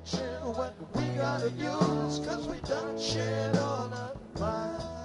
protection when we gotta use, 'cause we done shared all our minds.